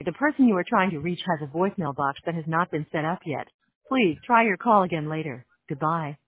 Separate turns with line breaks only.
the person you are trying to reach has a voicemail box that has not been set up yet. Please try your call again later. Goodbye.